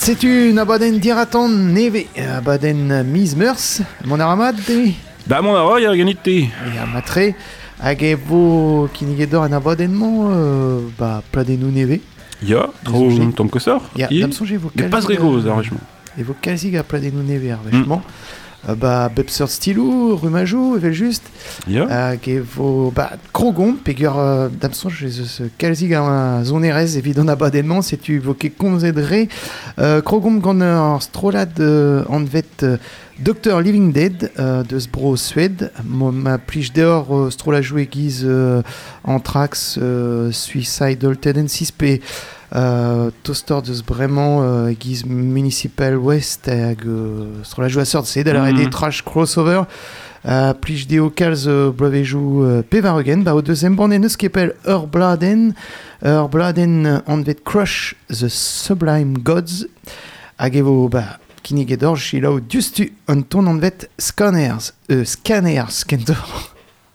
sais-tu, Nabaden Diraton Neve, Abaden Mismers, mon aramad, Bah, mon ara, y'a ganite. Et à Matre, Agevo Kinigedor and Abadenman, Pladenou Neve. Ya, trop tom que ça. Ya, d'absonge vos Mais pas très gros, arrangement. Et vos calzig à Pladenou Neve, arrangement. Bepseur Stilou, Rumajou, Evel juste. Ya. Agevo, Krogon, Pegur, d'absonge, ce calzig à Zonerez, évidemment, Abadenman, c'est-tu voqué conzedré. Krogon, Gonner, Strolad, Anvet, Dr. Living Dead, de Sbro Suède, ma plige dehors, Strolajou aiguise, Anthrax, Suicidal Tendencies, P. Toaster de vraiment aiguise Municipal West, Strolajou à sorte, c'est d'aller des trash crossover, plige deo calz, Bravejou, Pevarugen, au deuxième bande, ne skepel Urbladen, Anvet Crush, The Sublime Gods, Agevo, Kinigedor, Shilao, Dustu, un ton en vet Scanners, Kentor.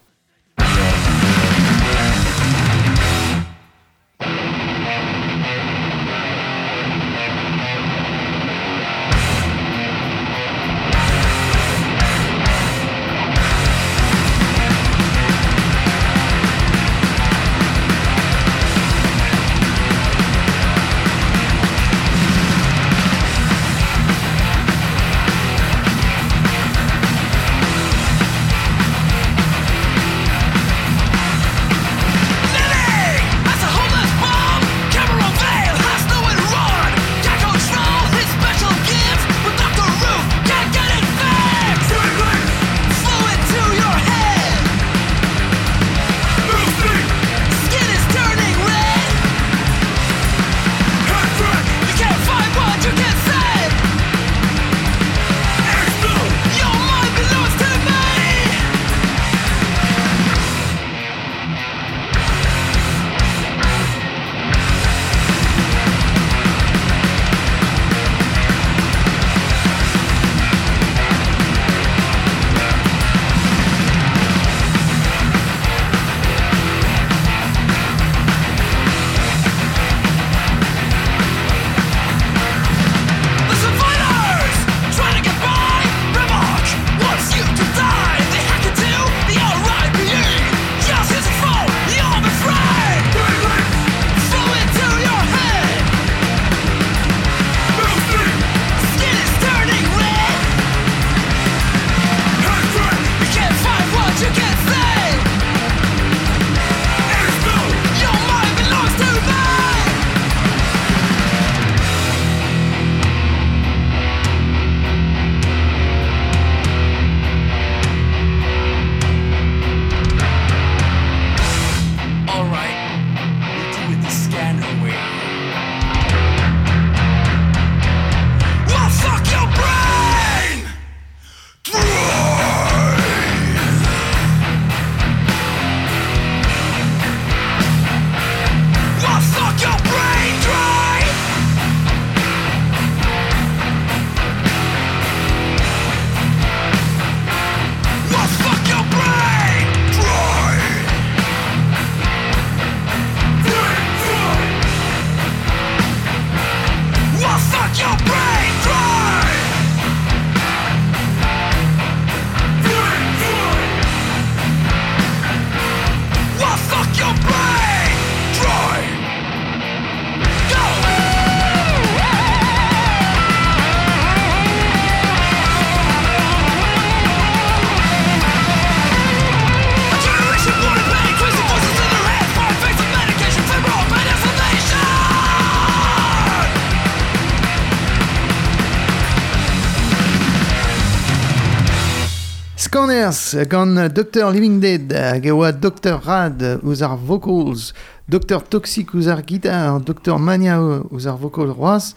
Scanners, gant Dr. Living Dead, geoa Dr. Rad, ouzar vocals, Dr. Toxic, ouzar guitar, Dr. Mania, ouzar vocal roas,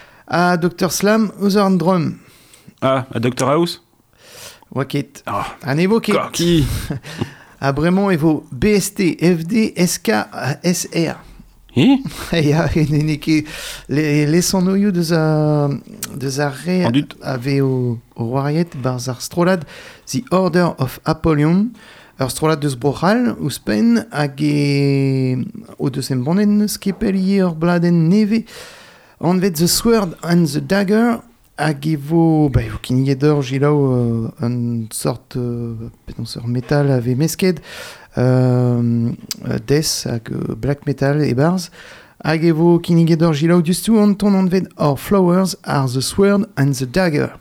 a Dr. Slam, ouzar drum. Ah, a Dr. House. Waket. Ah, An evoket. Corky. A bremañ evo BST, FD, SK, SR. Ya, ene ket lesan oioù deus a re ave o roariet barz ar strolad The Order of Apollyon, ur strolad deus brochal ouz pen hag o deus em bonnen skepel ur bladen neve Anvet The Sword and the Dagger, hag evo kinigedor gilao un sort pétenseur metal ave mesket, death hag black metal e barz, hag evo kinigedor gilao dustou anton anvet Our Flowers are the Sword and the Dagger.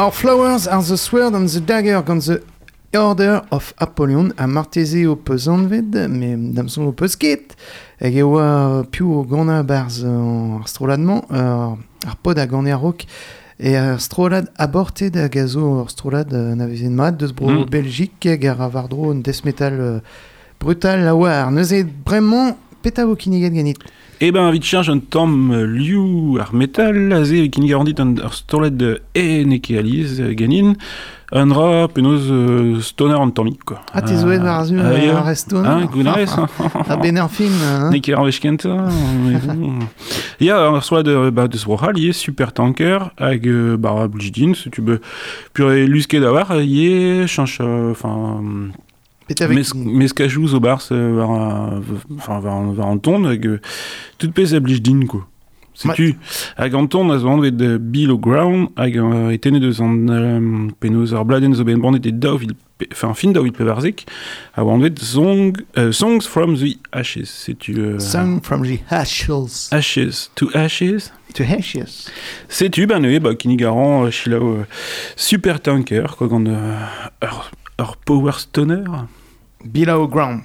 Our flowers are the sword and the dagger gant the Order of Apollyon a marteze o peus anved, me damson o peus ket, hag e oa piou o gana barz ar stroladman, ar pod a gane ar rok, e ar strolad aborted a gazo ar strolad na vezen mat deus bro Belgique gar a vardro un death metal brutal a war. Neuze bremañ peta vo kiniget ganit. Eh ben, vite change un tom liou ar metal, aze kin garandit ar storlet de neke aliz ganin, un dra penaos stoner an tammik, quoi. Ah, te zoet war zu ar restoner. Ah, gounarez. A bener film. Neke ar vech kenta. Ya, ar storlet de Srohal, ye super tanker, hag blidin, se tu be pur lusket da war, ye chanch, enfin... Mes kajouz o bars var an ton hag tout pez a blij din, quoi. Setu, hag an ton a zo anvet Bill O'Ground hag etene deus an penaos ar bladen zo ben bandet e daouvil, fin daouvil pevarzek, hag anvet Songs from the Ashes. Setu... Song from the Ashes. Ashes. To Ashes. To Ashes. Setu, ben kinigaran chilao super tanker, quoi, gant ur power stoner. Below ground.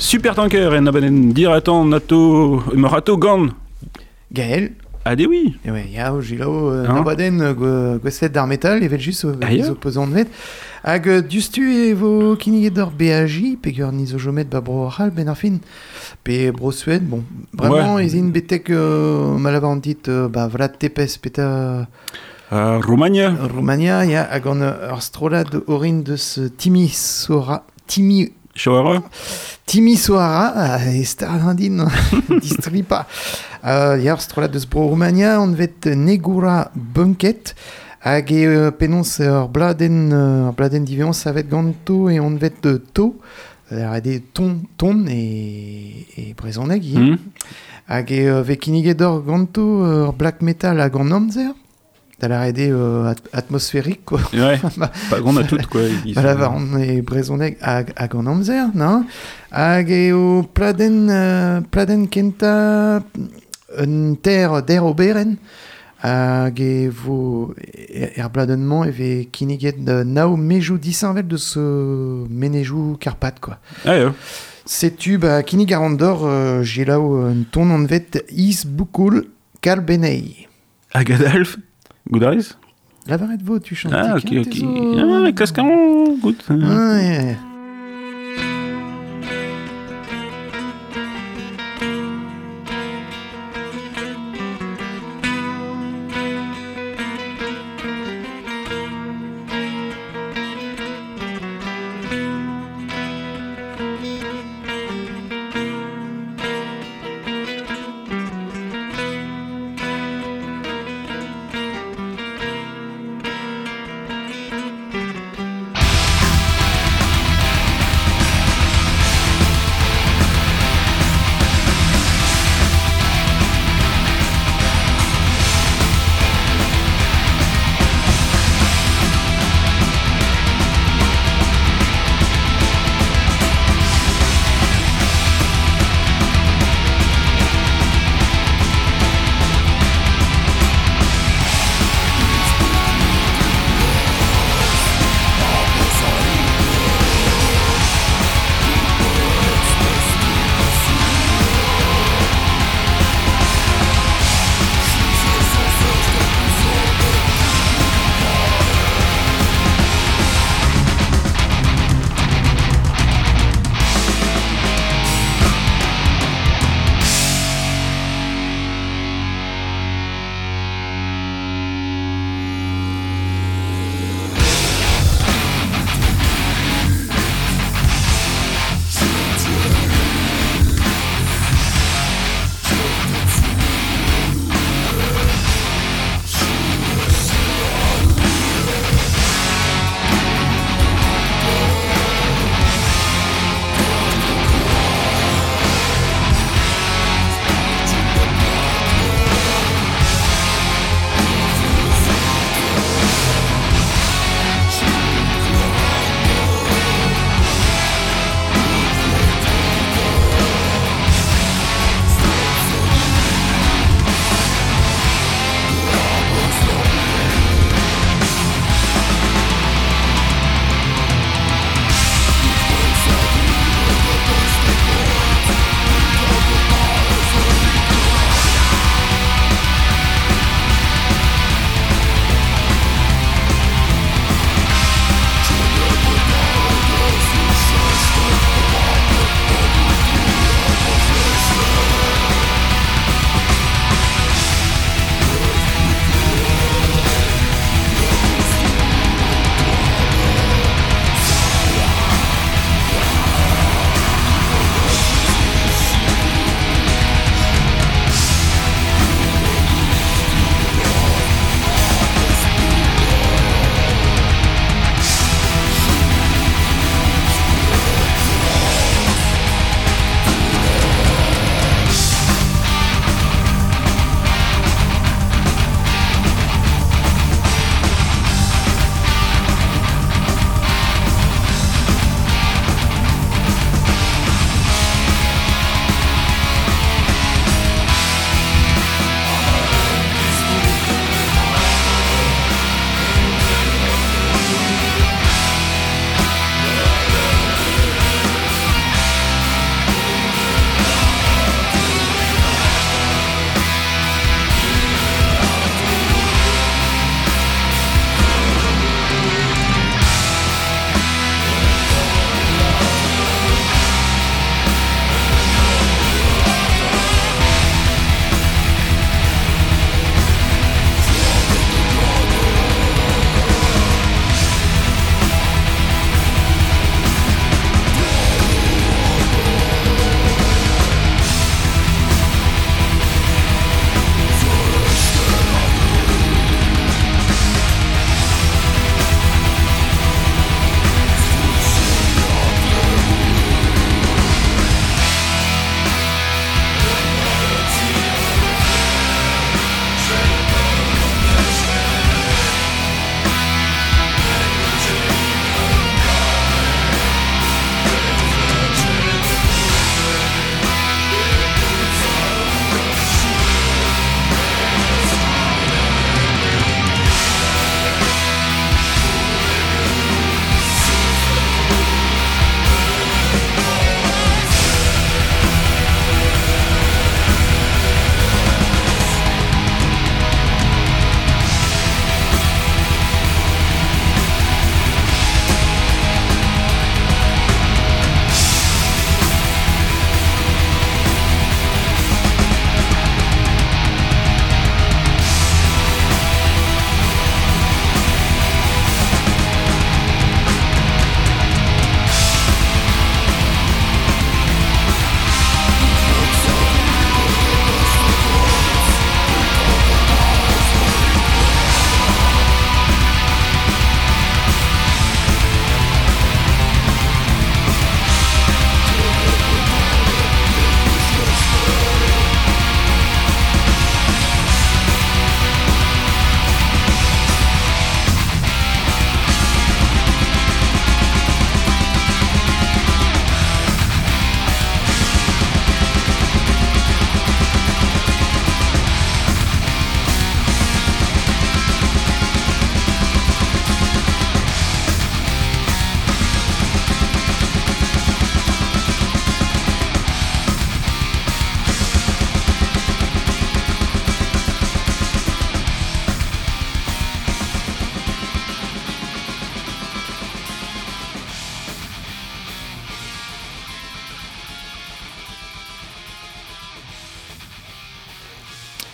Supertanker en abaden diratan nato morato gant. Gaël. Ah des oui. Et ouais, ya Gilo nabaden gosset d'art metal, evel juste les opposants de vet. Hag dustu evo kinigedor BAJ, pegur nizo jomet ba bro hal ben ar fin. Pe bro Suède, bon, vraiment, ils in betek malavandit, bah, vlad tepes peta... Romagna. Romagna, ya, hag an ur strolad orin deus Timi Soara, e star d'indin, distripa. Ya ur strolad deus bro Romagna, on vet Negura Bunket, hag penons ur bladen divion savet ganto e on vet to, des ton et brezhoneg, hag ve kinigedor ganto black metal hag an amzer, da la rede atmosphérique, quoi. Ouais, pas grand à tout, quoi. Voilà, on est brezhoneg hag an amzer, non? Hag o pladen kenta un terre der oberen, hag vo bladenman ve kiniget nao mejou disanvel de ce menejou karpat, quoi. Ah, ouais. Sais-tu, bah, kini garandor, j'ai là un ton en vet is boukoul kalbenei. Agadalf, Goudariz. La varette vo, tu chantes. Ah, ok. Ah, kaskan, good. Ah, yeah.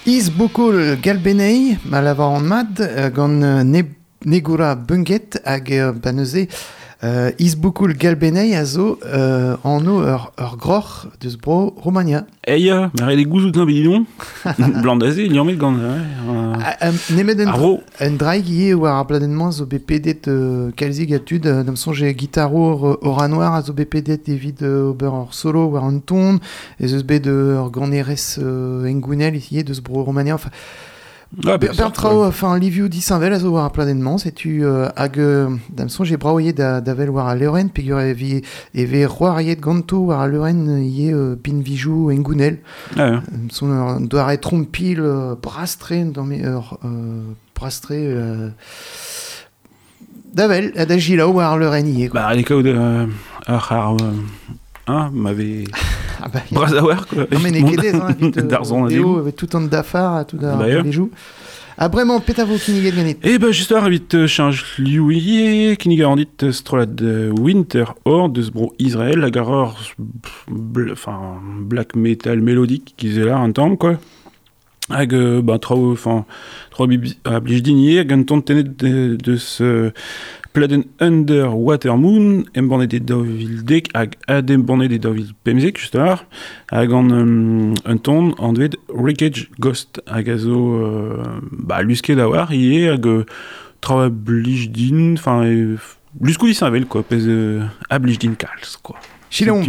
Is bokol galbenei, ma lavar an mad, gant negura bunget hag ba neuze, is bokol galbenei a zo anno ur groc'h deus bro Romania. Eia, ma red e gouzout lan bedidon, blandaze, il y en met gant... Nemet Arro. un draig ie war ar bladenman zo bepedet kalzig atud, d'am sonje gitaro ur anouar a zo bepedet evit ober ur solo war an ton, ez eus bet ur ganerez engounel ie deus bro Romania, enfin... Bertrao, enfin, Liviu di Saint-Vel a zo war ar pladenman, setu hag d'am sonje braoie d'avel war a leuren, pegur eve roariet ganto war a leuren ie bin vijou engounel. Ah, Son doare trompil brastre dans mes brastre d'avel da gilao war leuren ie. bah, les cas de... m'avait... Ah bah, Bras à war, quoi. non mais nekedez, hein, vite, Darzon, Déo, avec tout en dafar, tout Bah, les joues. Ah, vraiment, petavo kiniget ganit. Et bah, juste là, vite, change liouier, qui n'y garandit strolad winter or de sbro Israël, la gareur, enfin, black metal mélodique, qui est là, un temps, quoi. Hag, bah, trop blijdinier, hag un ton tenet de ce pladen under water moon, emborné des dovil dek, hag emborné des dovil pemzek, juste là, hag un ton en deved wreckage ghost, hag a zo, bah, lusket d'awar, ie, hag trop blijdin, enfin, luskou di Saint-Vel, quoi, pez a blijdin kals, quoi. Chilon.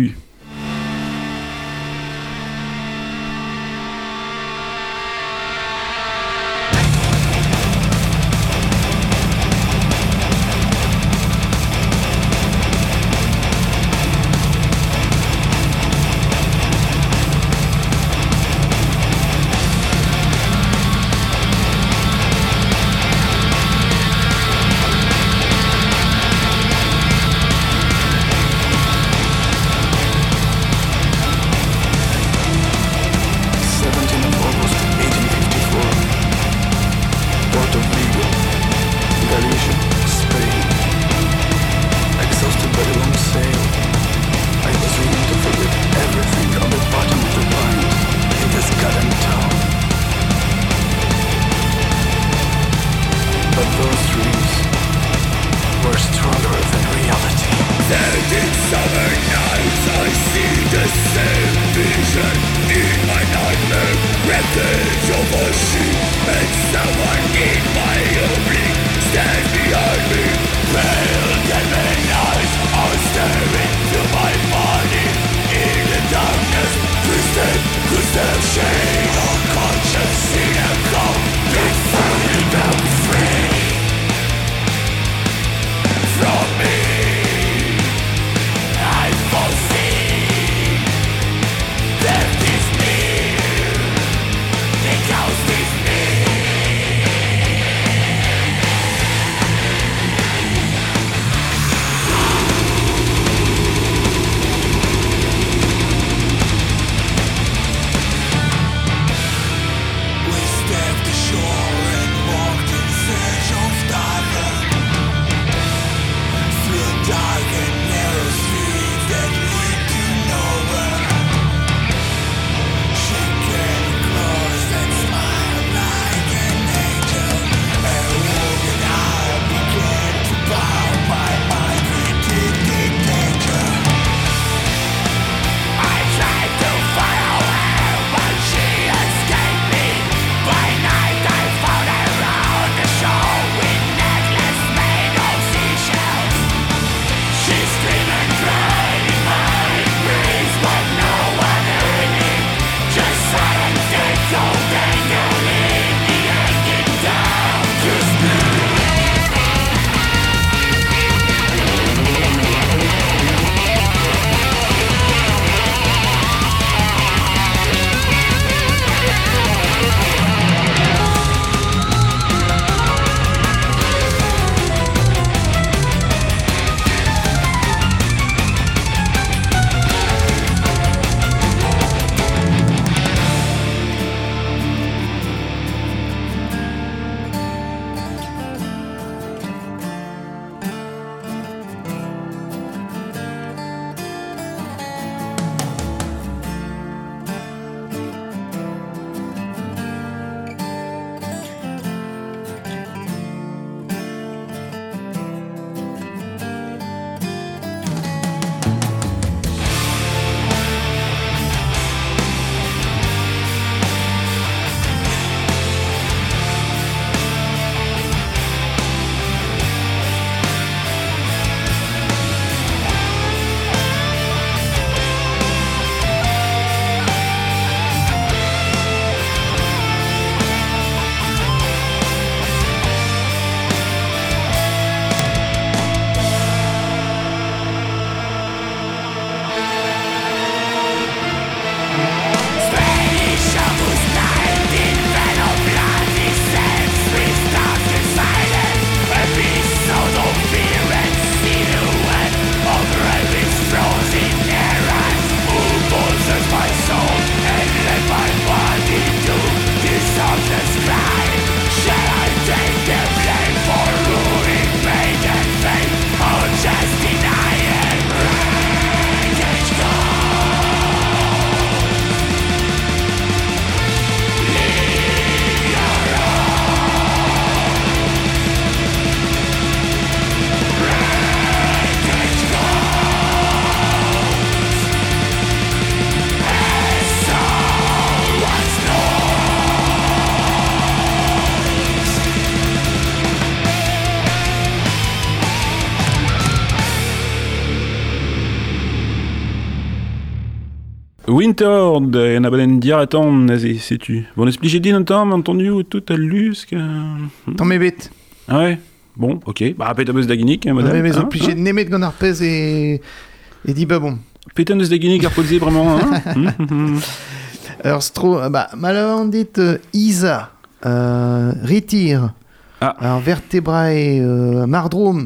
Winter, en abaden diaraton, sais-tu. Bon, expliquer dit longtemps, entendu, tout à lusque. Tant m'ébête. Ah ouais. Bon, ok. Bah, péta beus da ginik, madame. Ouais, mais obligé de nemet gant ar pez et dit bah bon. Péta beus da ginik ar podze vraiment, hein. Alors, malheureusement dit Isa, Ritir, alors vertébrae, Mardrome,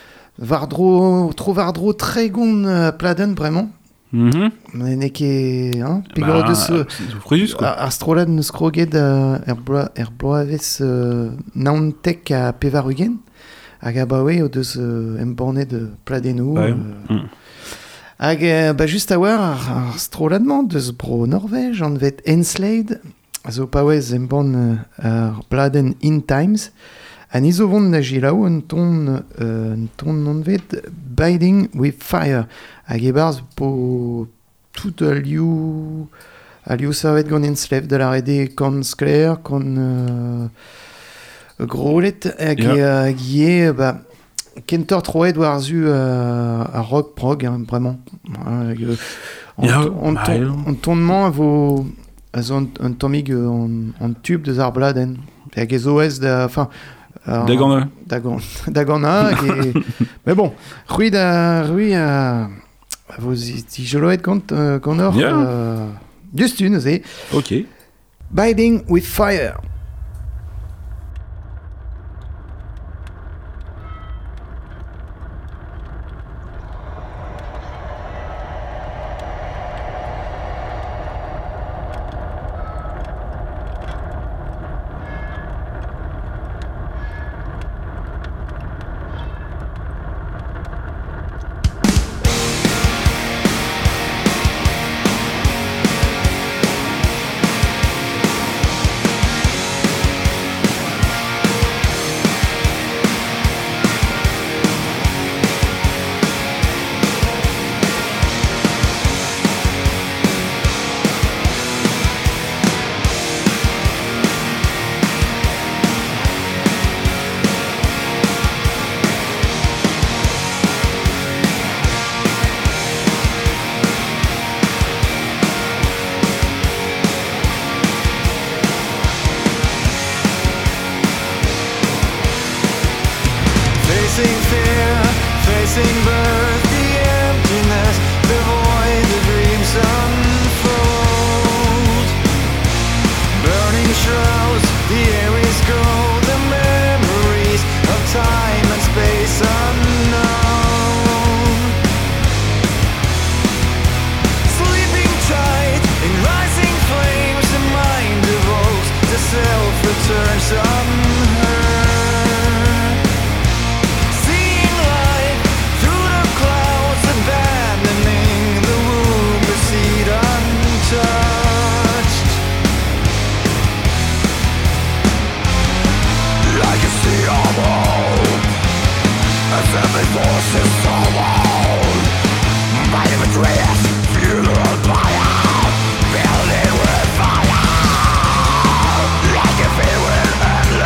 Vardro, très gon pladen, vraiment. Mais ket, hein, pigor de ce. Fréjus, quoi. Astrolad neus kroget bloaves naontek a pevarugen, hag a bawe o deus embornet de pladenou. Hag, just a war ar stroladman deus bro Norvège, an vet Enslade, zo paouez emborn ar bladen In Times, an izo vont na jilaou un ton non vet Biding with Fire, hag e barz po tout a liou savet gant Enslave de la rede kan skler, kan grolet, hag ie, kentor troet war zu a rock prog, hein, vraiment. On tournement a vo un tomig en tube de Zarbladen. Hag ez oez da... Enfin, Dagana. Mais bon, rui a vos tijoloet kant or. Just une, c'est. Ok. Biding with Fire. Like a feeling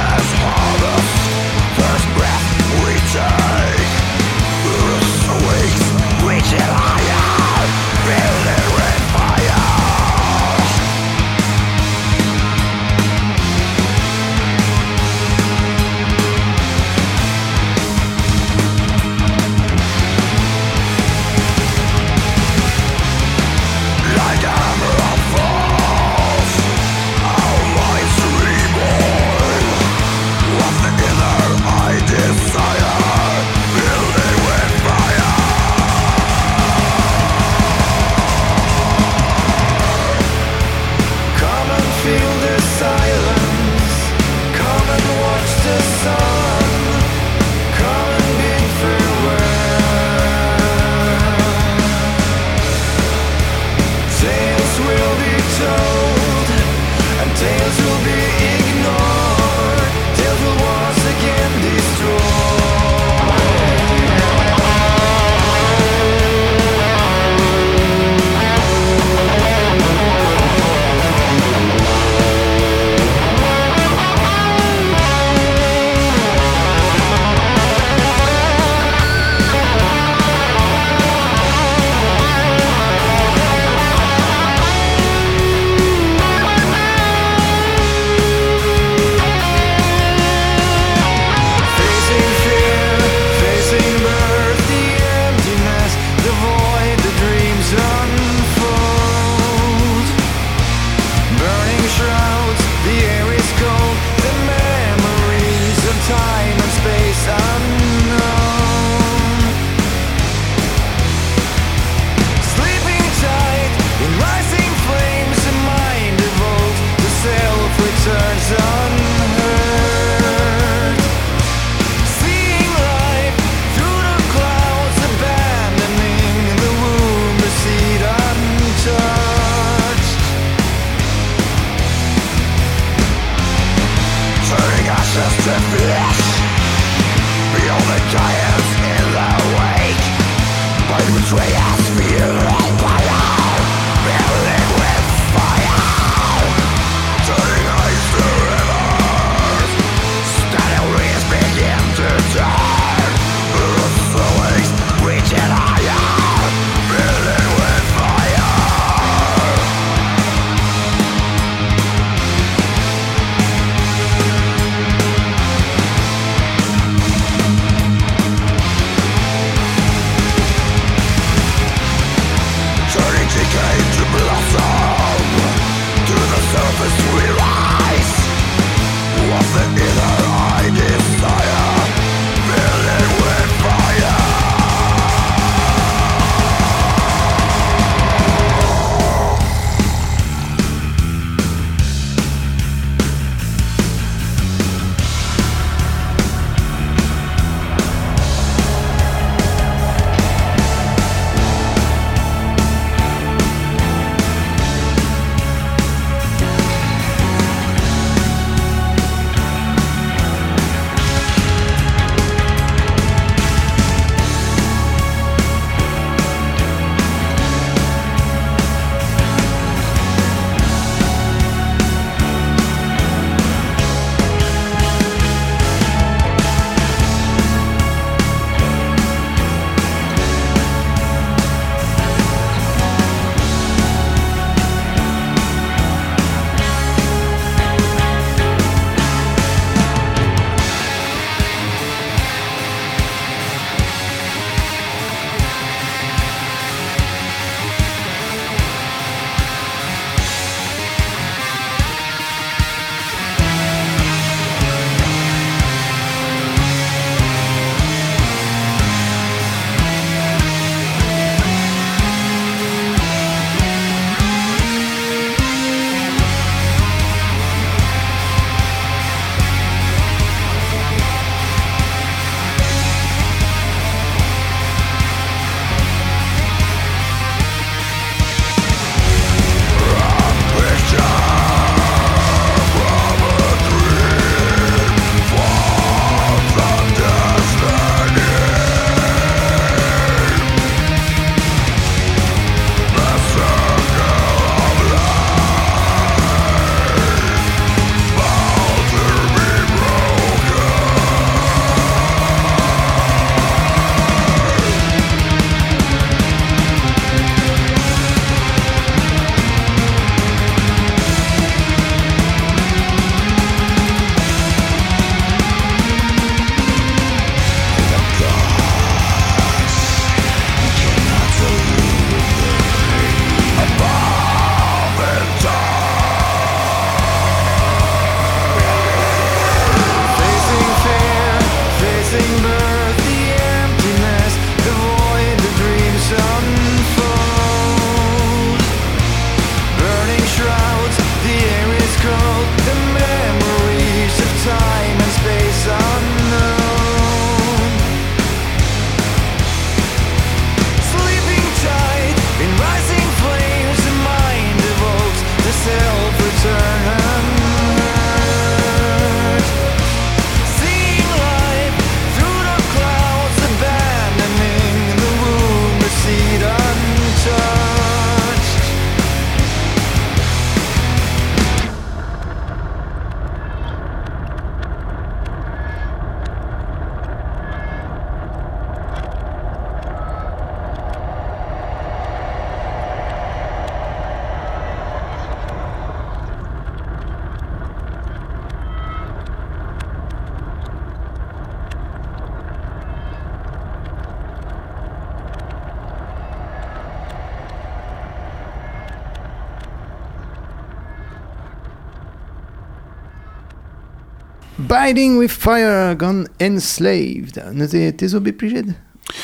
Biding with Fire, gone Enslaved. Ne t'es obligé?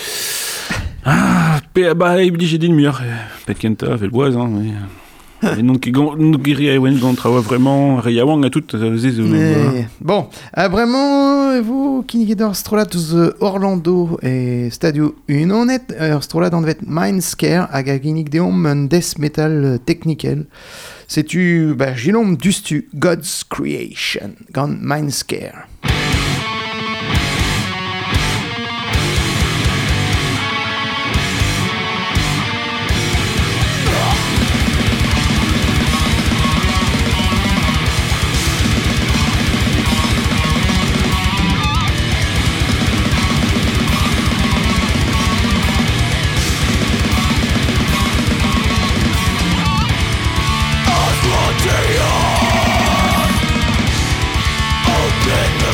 Ah, bah, j'ai dit le mur. Petkenta, fait le bois, hein, mais... Et non giri wen gantra vraiment Rayawang a tout bon, vraiment vous qui n'y strolat Orlando et Stadio Unonet strolat dans vet Mindscare hag a ginig deom un death metal technical. C'est-tu gilom dustu God's Creation gant Mindscare. Open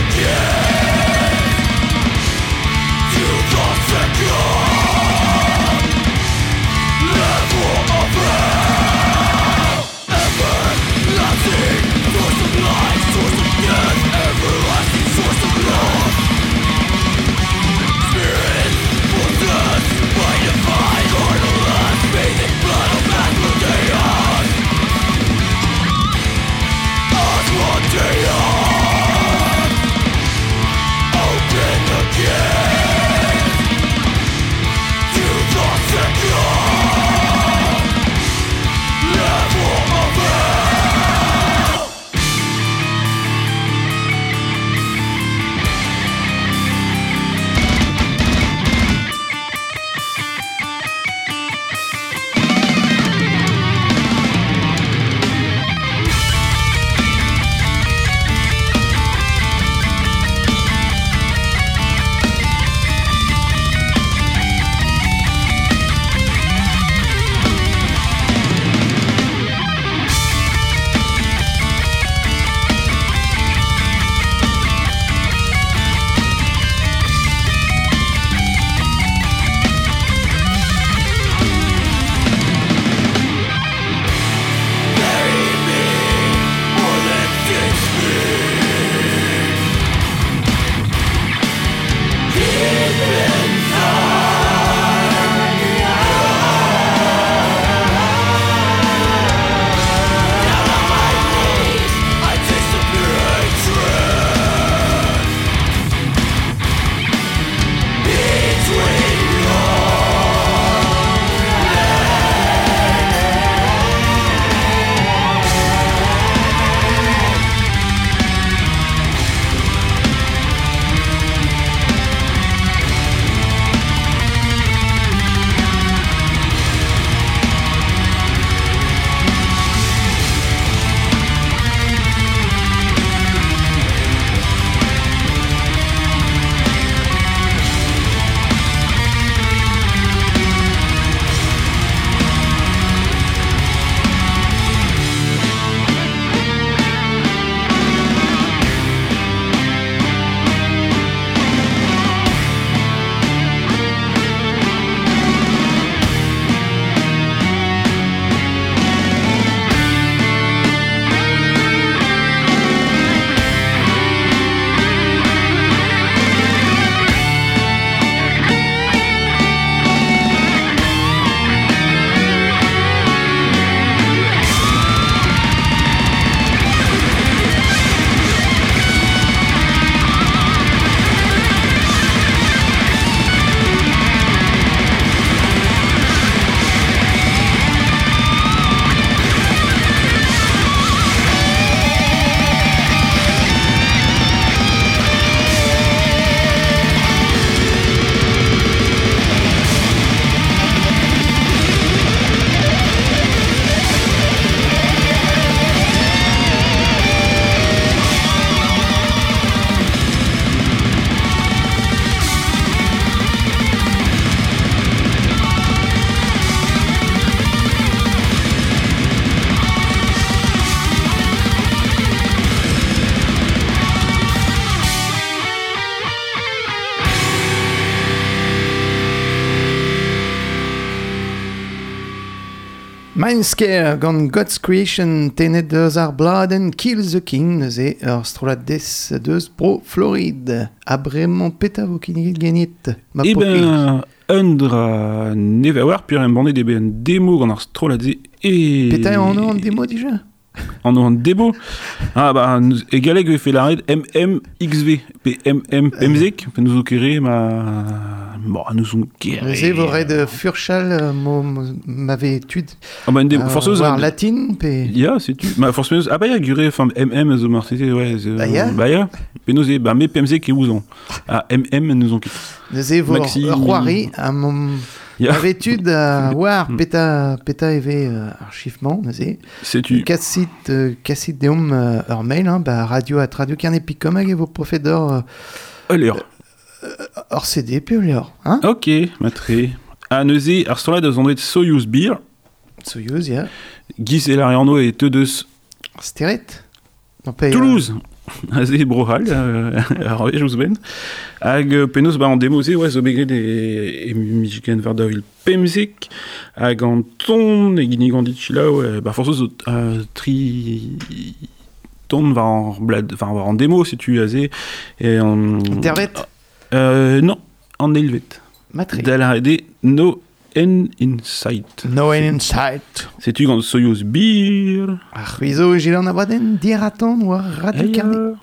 Mindscare gant God's Creation tenet deus ar bladen Kill the King neuze ur strolat deus pro Floride. A bremañ peta vo kinigit genit. Eh ben, un dra neve a war, pur en bandet ebe un demo gant ar strolat ze e... Peta an an demo déjà. An an demo. Ah, bah, e galeg e fe la red MMXV, pe MMMZek, pe nous o kere, ma... Bon, nous on kere... Neuze vo red furchal m'avait étude. Ah, bah, un demo, forceuse... War latin, pe... Ya, setu. Ma forceuse... Ah, bah, ya, gure, enfin, MM, zo martete, ouais... Bah, ya. Bah, ya. Pe nous e, bah, me PMZek e ouzon. Ah, MM, nous on kere. Neuze vo Maxi- ur c'hoari a Ya. m'avait étude a war peta eve archivement, neuze. Setu. Kassit deom ur mail, hein, bah, radio@radiocarnet.com hag e vo profedor Alors. ur CD pe ur, hein? Ok, matre. A neuze, ar strolat deus andret Soyuz Beer, Soyuz, ya. Giz e l'arriano e te deus Steret? Non, pe, Toulouse. Aze brohal, ar vejous ben. Hag penaos ba an demoze, ouais, zo begret e mijiken var da vil pemzek, hag an ton, e ginig an dit chila, ouais, ba forzo zo tri ton var an blad, var an demo, si tu aze, e an... Intervet? Non, an elvet. Matre. Da la rede, no en insight. No in sight. C'est-tu gant Soyuz Beer? Ar c'huizo e an abaden diaraton war radio carnet.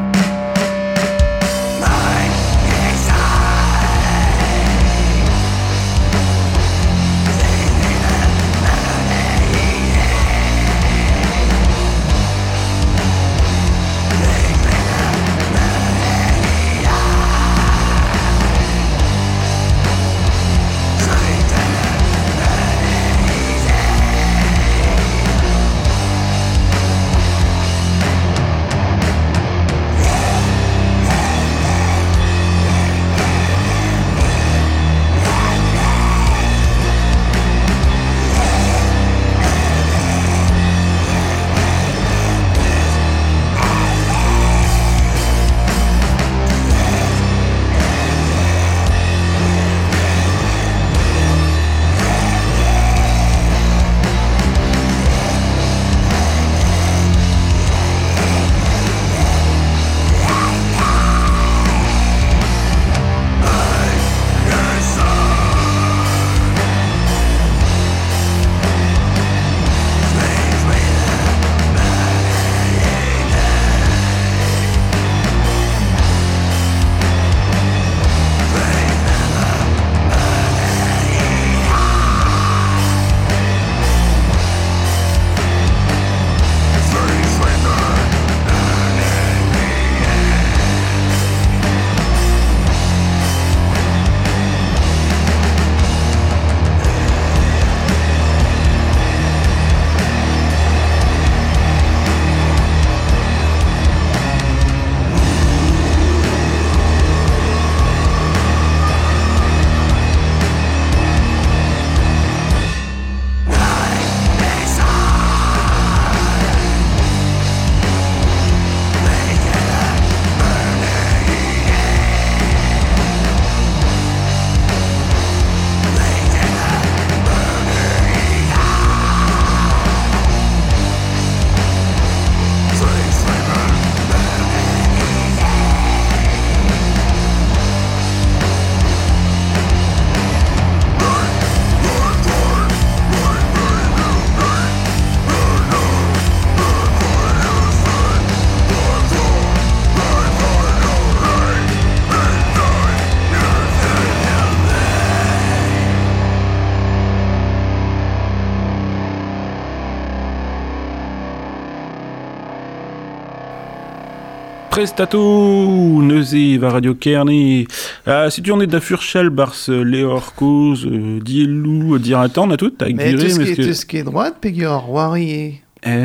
Prestato, neuze va radio Kerné. Si tu en es da furchal bars leor cause, dielou, diratan, a tout, avec mais duré, tout ce qui est droite, pegior, wari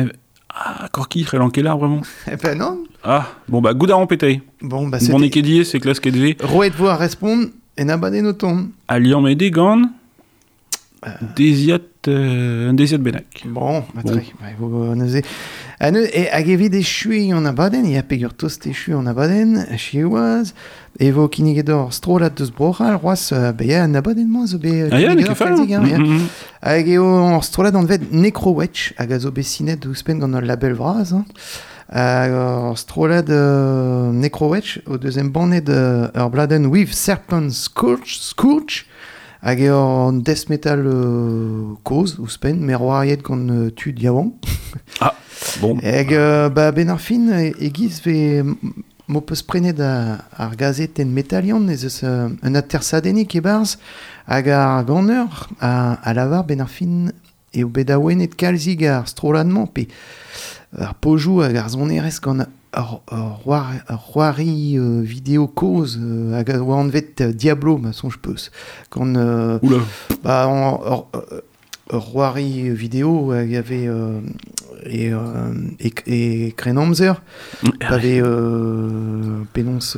Corki, Rélanquelar, vraiment. Eh ben non. Ah, bon bah, Goudaran pétaille. Bon bah Bon c'était... équedier, c'est classe qu'edvé. Roet voix répondre et n'abadé nos tombes. Alliant et des gants. Désiat un desiet bennak. Bon, très. Vous neuze. Et hag evit echui an abadenn, ya pegur tost echui an abadenn, chiouaz, e vo kinigedor strolat deus brochal, roaz, ya an abadenn ma zo be kinigedor kalzik, hag eo an strolat an vet necrowetch, hag a zo be sinet ouspenn gant an label vraz, an strolat necrowetch, o deus em bannet ur bladen with serpent scourge, hag eo an death metal koz ouspenn, mer roariet gant tu diavan. Ah, bon. Hag ben ar fin egiz ve mo peus prenet ar gazet en metalion ez eus un atersadenik e barz hag ar ganneur a lavar ben ar fin eo bet a oenet kalzig ar stroladman pe ar pojou hag ar zonerez gant ar roari vidéo koz hag a oa an vet Diablo ma sonj peus gant Oula. roari vidéo il y avait et Krenamzer avait pénonce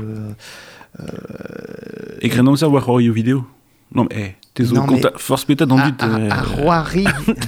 Et Krenamzer war roari vidéo. Non mais t'es au contact force peut-être dans dit roari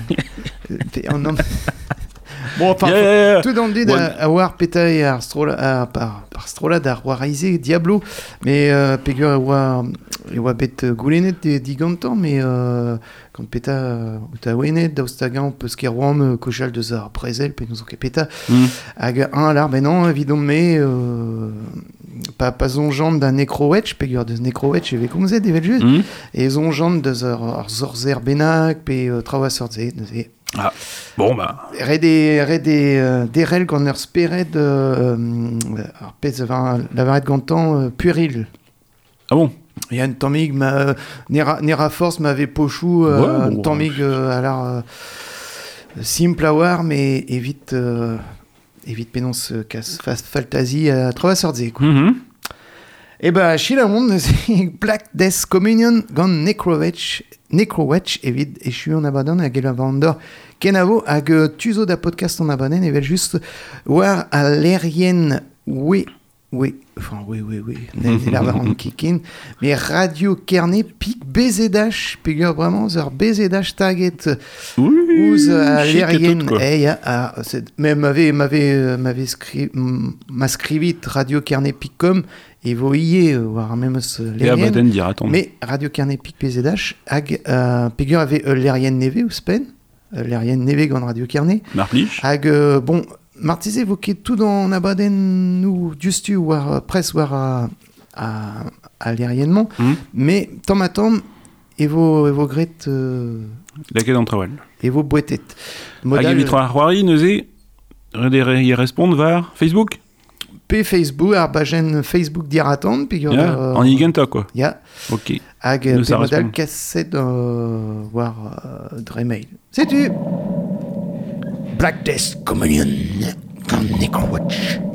bon, enfin, tout dans le dit à voir péta et à strola d'arroiriser Diablo, mais pegur et wa bet goulenet digantan, mais quand péta ou ta wenet d'austagan peut skerouam cochal de zar prezel pe nous péta hag un là ben non évidemment mais pas zonjant d'un necrowetch pegur de necrowetch et comme c'est des velges et zonjant de zorzer benak pe trawasorze. Ah, bon bah. Des règles qu'on a espéré de la variété gantan puéril. Ah bon? Il y a une tomig Nera Force m'avait pochou une tomig alors simple à voir mais évite pénonce casse fantasy à trois sorties quoi. Et bah Chilamond Black Death Communion gant Necrowetch evit echu an abadan hag el avandor kenavo hag tuzo da podcast an abaden evel just war a lerien oui l'air en kikin mais Radio Kerné pic BZH pegur vraiment zeur BZH target ouz a lerien mais m'avait scrivit Radio Kerné pic.com et voyez voir même lerien mais Radio Kerné pic BZH hag pegur avait lerien neve ouspen lerien neve gant Radio Kerné hag bon Martiz évoqué tout dans abaden nous justu war presse war à l'ériennement mais tom evo gret laquelle d'entre elles evo boetet modal vitra roari neuze y répondre var Facebook p Facebook arbagen Facebook diraton pigur en igenta quoi ok hag p modal cassette war dremail c'est tu Black Death Communion, Necrowetch.